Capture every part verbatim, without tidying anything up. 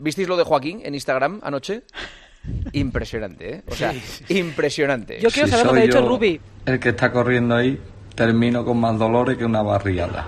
¿Visteis lo de Joaquín en Instagram anoche? Impresionante, ¿eh? O sea, sí, sí. impresionante. Yo quiero si saber lo que ha dicho Rubi. El que está corriendo ahí, termino con más dolores que una barriada.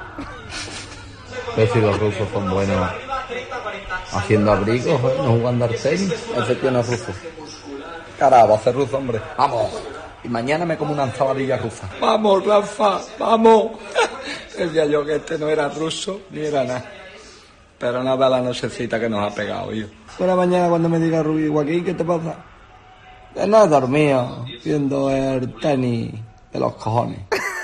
Pero si los rusos son buenos haciendo abrigos, ¿eh? No jugando al tenis. Ese tío no es ruso. Carajo, va a ser ruso, hombre. Vamos. Y mañana me como una ensaladilla rusa. Vamos, Rafa, vamos. Decía yo que este no era ruso ni era nada. Pero nada, la nochecita que nos ha pegado, yo. Buena mañana cuando me diga Rubí, Joaquín, ¿qué te pasa? Que no he dormido viendo el tenis de los cojones.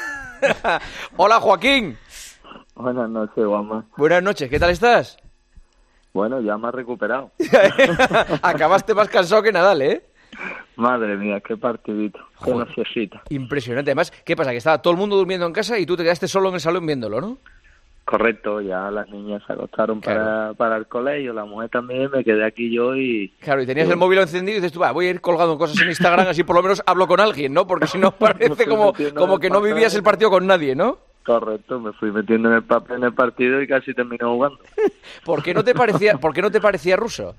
Hola, Joaquín. Buenas noches, Juanma. Buenas noches, ¿qué tal estás? Bueno, ya me has recuperado. Acabaste más cansado que Nadal, ¿eh? Madre mía, qué partidito, qué nochecita. Impresionante. Además, ¿qué pasa? Que estaba todo el mundo durmiendo en casa y tú te quedaste solo en el salón viéndolo, ¿no? Correcto, ya las niñas se acostaron claro. para, para el colegio, la mujer también, me quedé aquí yo y... Claro, y tenías sí. el móvil encendido y dices tú, va, voy a ir colgando cosas en Instagram, así por lo menos hablo con alguien, ¿no? Porque si no parece como, como que no vivías el partido con nadie, ¿no? Correcto, me fui metiendo en el papel en el partido y casi terminó jugando. ¿Por qué no te parecía, por qué no te parecía ruso?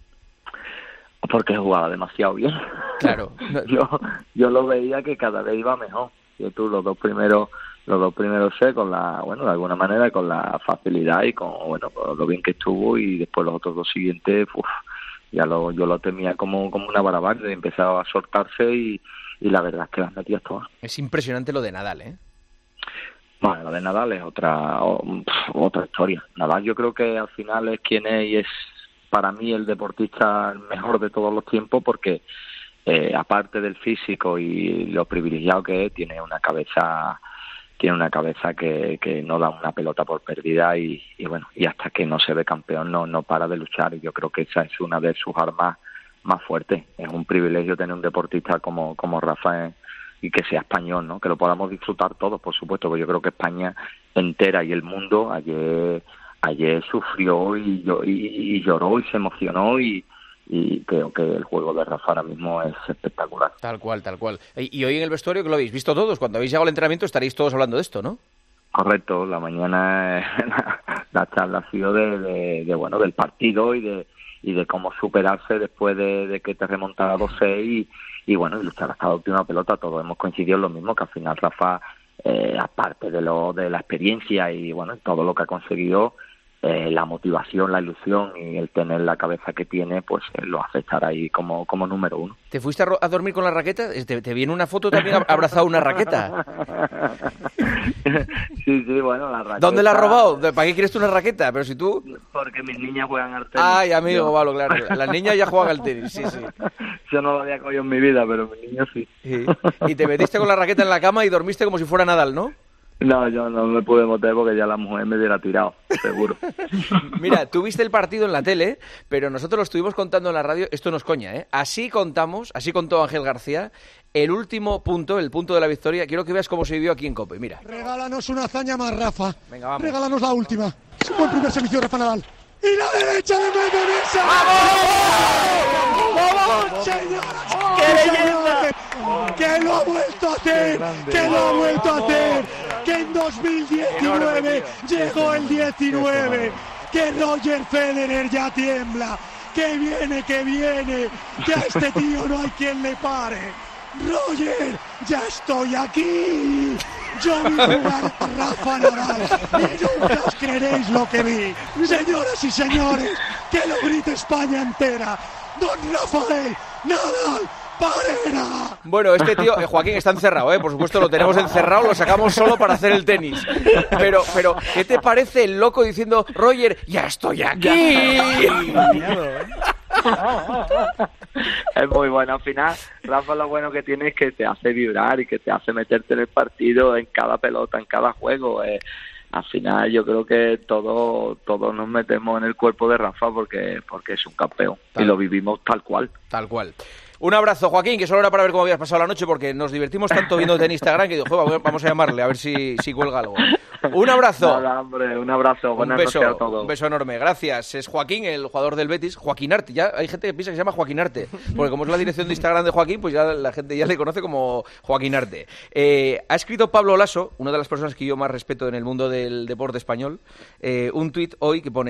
Porque jugaba demasiado bien. Claro. No. yo yo lo veía que cada vez iba mejor. Yo tú los dos primeros los dos primeros sé con la, bueno, de alguna manera con la facilidad y con, bueno, con lo bien que estuvo, y después los otros dos siguientes, uf, ya lo yo lo temía como como una barabara, empezaba a soltarse y, y la verdad es que las metías todas. Es impresionante lo de Nadal, ¿eh? Bueno, lo de Nadal es otra otra historia. Nadal yo creo que al final es quien es y es para mí el deportista mejor de todos los tiempos, porque eh, aparte del físico y lo privilegiado que es, tiene una cabeza tiene una cabeza que, que no da una pelota por perdida y, y bueno, y hasta que no se ve campeón no no para de luchar, y yo creo que esa es una de sus armas más fuertes. Es un privilegio tener un deportista como como Rafa y que sea español, ¿no? Que lo podamos disfrutar todos, por supuesto, porque yo creo que España entera y el mundo ayer ayer sufrió y, y, y lloró y se emocionó, y, y creo que el juego de Rafa ahora mismo es espectacular. Tal cual, tal cual. Y hoy en el vestuario, que lo habéis visto todos, cuando habéis llegado al entrenamiento estaréis todos hablando de esto, ¿no? Correcto, la mañana la, la charla ha sido de, de, de bueno del partido y de y de cómo superarse después de, de que te remontara dos seis y, y bueno, y luchar hasta la última pelota. Todos hemos coincidido en lo mismo, que al final Rafa, eh, aparte de lo de la experiencia y bueno, todo lo que ha conseguido, Eh, la motivación, la ilusión y el tener la cabeza que tiene, pues eh, lo hace estar ahí como, como número uno. ¿Te fuiste a, ro- a dormir con la raqueta? ¿Te, te viene una foto también abrazado a una raqueta? Sí, sí, bueno, la raqueta... ¿Dónde la has robado? ¿Para qué quieres tú una raqueta? Pero si tú... Porque mis niñas juegan al tenis. Ay, amigo, yo... vale, claro. Las niñas ya juegan al tenis, sí, sí. Yo no lo había cogido en mi vida, pero mis niños sí. sí. Y te metiste con la raqueta en la cama y dormiste como si fuera Nadal, ¿no? No, yo no me pude meter porque ya la mujer me hubiera tirado, seguro. Mira, tú viste el partido en la tele, pero nosotros lo estuvimos contando en la radio, esto no es coña, ¿eh? Así contamos, así contó Ángel García, el último punto, el punto de la victoria. Quiero que veas cómo se vivió aquí en COPE, mira. Regálanos una hazaña más, Rafa. Venga, vamos. Regálanos la última. Es un buen primer servicio de Rafa Nadal. ¡Y la derecha de Medvedev! ¡Vamos! ¡Vamos, señoras! ¡Qué leyenda! ¡Que lo ha vuelto a hacer! ¡Que lo ha vuelto a hacer! ¡Que en dos mil diecinueve llegó el diecinueve! ¡Que Roger Federer ya tiembla! ¡Que viene, que viene! ¡Que a este tío no hay quien le pare! ¡Roger, ya estoy aquí! Yo vi jugar a Rafa Nadal y nunca os creeréis lo que vi. Señoras y señores, que lo grite España entera. Don Rafael Nadal Parera. Bueno, este tío, eh, Joaquín, está encerrado, ¿eh? Por supuesto, lo tenemos encerrado, lo sacamos solo para hacer el tenis. Pero, pero, ¿qué te parece el loco diciendo, Roger, ya estoy aquí? Es muy bueno. Al final, Rafa, lo bueno que tiene es que te hace vibrar y que te hace meterte en el partido, en cada pelota, en cada juego. Eh, al final, yo creo que todos todos nos metemos en el cuerpo de Rafa porque porque es un campeón tal. Y lo vivimos tal cual. Tal cual. Un abrazo, Joaquín, que solo era para ver cómo habías pasado la noche, porque nos divertimos tanto viéndote en Instagram que digo, vamos a llamarle a ver si, si cuelga algo. Un abrazo. Nada, hombre, un abrazo. Buenas un beso, noches a todos. Un beso enorme. Gracias. Es Joaquín, el jugador del Betis. Joaquín Arte. Ya hay gente que piensa que se llama Joaquín Arte, porque como es la dirección de Instagram de Joaquín, pues ya la gente ya le conoce como Joaquín Arte. Eh, ha escrito Pablo Lasso, una de las personas que yo más respeto en el mundo del deporte español, eh, un tuit hoy que pone: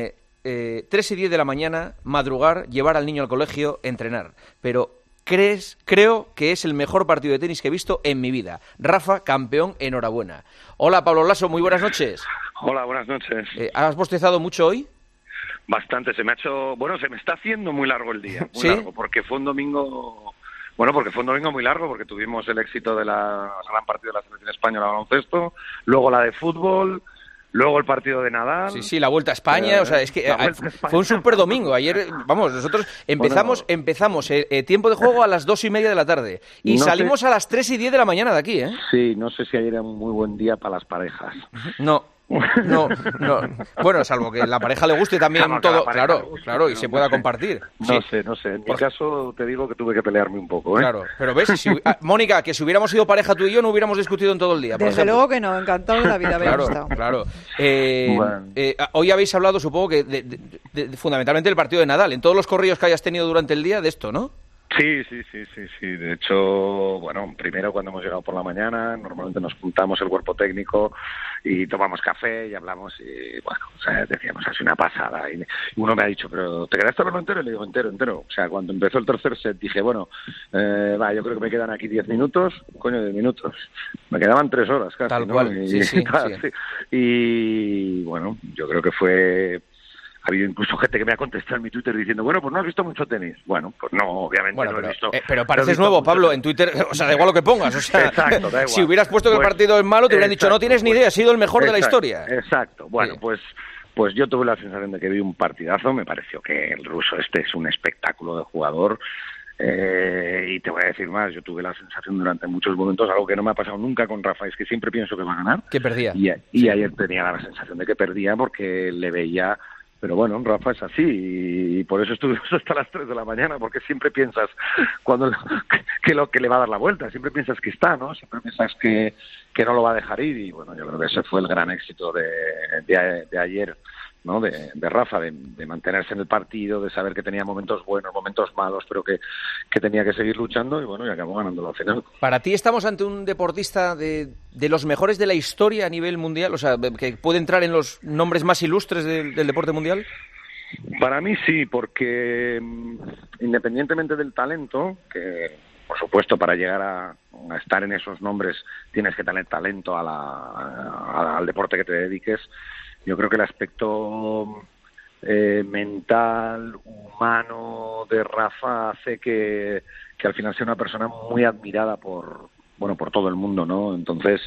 eh, tres y diez de la mañana, madrugar, llevar al niño al colegio, entrenar. Pero crees, creo que es el mejor partido de tenis que he visto en mi vida. Rafa, campeón, enhorabuena. Hola, Pablo Laso, muy buenas noches. Hola, buenas noches. Eh, ¿Has bostezado mucho hoy? Bastante, se me ha hecho... Bueno, se me está haciendo muy largo el día, muy ¿Sí? largo, porque fue un domingo... Bueno, porque fue un domingo muy largo, porque tuvimos el éxito de la gran partido de la selección española de baloncesto, luego la de fútbol, luego el partido de Nadal. Sí, sí, la Vuelta a España, eh, o sea, es que eh, a España. fue un super domingo. Ayer, vamos, nosotros empezamos Bueno, empezamos eh, eh, tiempo de juego a las dos y media de la tarde y no salimos sé... a las tres y diez de la mañana de aquí, ¿eh? Sí, no sé si ayer era un muy buen día para las parejas. No. No, no. Bueno, salvo que a la pareja le guste también Claro, que a la todo, pareja claro, le guste, claro, y pero se no pueda sé. compartir. No Sí. sé, no sé. En mi Por- caso te digo que tuve que pelearme un poco, ¿eh? Claro, pero ves, si, ah, Mónica, que si hubiéramos sido pareja tú y yo no hubiéramos discutido en todo el día. Por Desde ejemplo. luego que no, encantado de la vida haber Claro, estado. claro. Eh, Bueno. eh, hoy habéis hablado, supongo que de- de- de- de- fundamentalmente del partido de Nadal. En todos los corrillos que hayas tenido durante el día, de esto, ¿no? Sí, sí, sí, sí, sí. De hecho, bueno, primero cuando hemos llegado por la mañana, normalmente nos juntamos el cuerpo técnico y tomamos café y hablamos y, bueno, o sea, decíamos, es una pasada. Y uno me ha dicho, pero ¿te quedaste a verlo entero? Y le digo, entero, entero. O sea, cuando empezó el tercer set dije, bueno, eh, va, yo creo que me quedan aquí diez minutos, coño, diez minutos. Me quedaban tres horas casi, Tal ¿no? cual, Y, sí, sí, tal, sí. sí. Y, bueno, yo creo que fue... Ha habido incluso gente que me ha contestado en mi Twitter diciendo, bueno, pues no has visto mucho tenis. Bueno, pues no, obviamente Bueno, no pero, he visto. eh, pero no he pareces visto nuevo, mucho Pablo, tenis. en Twitter, o sea, da igual lo que pongas. O sea, Exacto, da igual. si hubieras puesto que Pues, el partido es malo, te hubieran dicho, no exacto, tienes ni pues, idea, ha sido el mejor de la exacto, historia. Exacto. Bueno, Sí. pues, pues yo tuve la sensación de que vi un partidazo. Me pareció que el ruso este es un espectáculo de jugador. Eh, y te voy a decir más, yo tuve la sensación durante muchos momentos, algo que no me ha pasado nunca con Rafa, es que siempre pienso que va a ganar. Que perdía. Y, y ayer tenía la sensación de que perdía porque le veía... Pero bueno, Rafa es así y por eso estuvimos hasta las tres de la mañana, porque siempre piensas cuando que lo que le va a dar la vuelta, siempre piensas que está, ¿no? Siempre piensas que, que no lo va a dejar ir y bueno, yo creo que ese fue el gran éxito de, de, de ayer, ¿no? De, de Rafa, de, de mantenerse en el partido, de saber que tenía momentos buenos, momentos malos, pero que, que tenía que seguir luchando y bueno, y acabó ganando la final. Para ti estamos ante un deportista de, de los mejores de la historia a nivel mundial, o sea, que puede entrar en los nombres más ilustres del, del deporte mundial. Para mí sí, porque mm, independientemente del talento, que por supuesto para llegar a, a estar en esos nombres tienes que tener talento a la, a- al deporte que te dediques, yo creo que el aspecto eh, mental, humano de Rafa hace que, que al final sea una persona muy admirada por, bueno, por todo el mundo, ¿no? Entonces,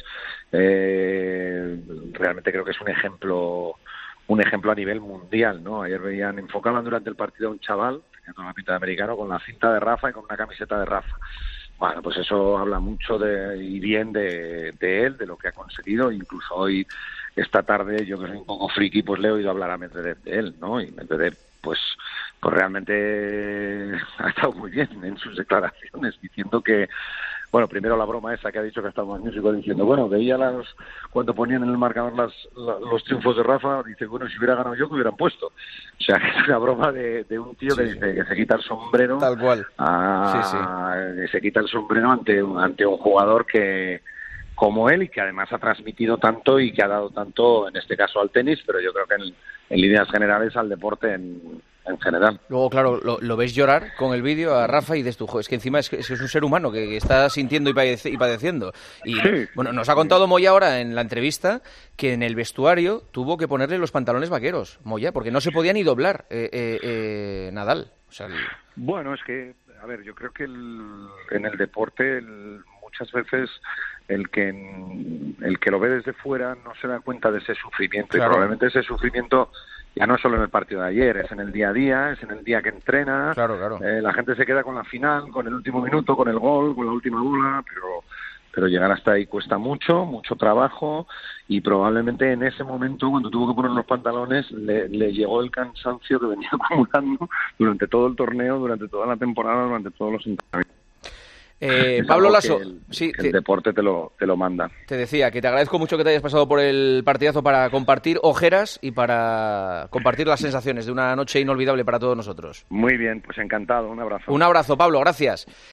eh, realmente creo que es un ejemplo un ejemplo a nivel mundial, ¿no? Ayer veían, enfocaban durante el partido a un chaval, tenía toda la pinta de americano, con la cinta de Rafa y con una camiseta de Rafa. Bueno, pues eso habla mucho de, y bien de, de él, de lo que ha conseguido. Incluso hoy, esta tarde, yo que soy un poco friki, pues le he oído hablar a Medvedev de él, ¿no? Y Medvedev, pues, pues realmente ha estado muy bien en sus declaraciones, diciendo que, bueno, primero la broma esa que ha dicho que ha estado magnífico, diciendo, bueno, veía las, cuando ponían en el marcador las, la, los triunfos de Rafa, dice, bueno, si hubiera ganado yo, que hubieran puesto. O sea, que es una broma de, de un tío Sí, que, sí. dice que se quita el sombrero. Tal cual. a- que se quita el sombrero ante, un- ante un jugador que como él y que además ha transmitido tanto y que ha dado tanto, en este caso al tenis, pero yo creo que en, en líneas generales al deporte en, en general. Luego, claro, lo, lo ves llorar con el vídeo a Rafa y dices tú, "Jo, es que encima es, que es que es un ser humano que, que está sintiendo y, padece- y padeciendo". Y Sí. bueno, nos ha contado Moya ahora en la entrevista que en el vestuario tuvo que ponerle los pantalones vaqueros, Moya, porque no se podía ni doblar eh, eh, eh, Nadal. O sea, el- Bueno, es que, a ver, yo creo que el- en el deporte el- muchas veces el que el que lo ve desde fuera no se da cuenta de ese sufrimiento Claro. y probablemente ese sufrimiento ya no es solo en el partido de ayer, es en el día a día, es en el día que entrena. Claro, claro. Eh, la gente se queda con la final, con el último minuto, con el gol, con la última bola, pero pero llegar hasta ahí cuesta mucho, mucho trabajo y probablemente en ese momento cuando tuvo que poner los pantalones le, le llegó el cansancio que venía acumulando durante todo el torneo, durante toda la temporada, durante todos los entrenamientos. Eh, Es Pablo algo Lasso, que el, sí, que te, el deporte te lo, te lo manda. te decía que te agradezco mucho que te hayas pasado por el partidazo para compartir ojeras y para compartir las sensaciones de una noche inolvidable para todos nosotros. Muy bien, pues encantado, un abrazo. Un abrazo, Pablo, gracias.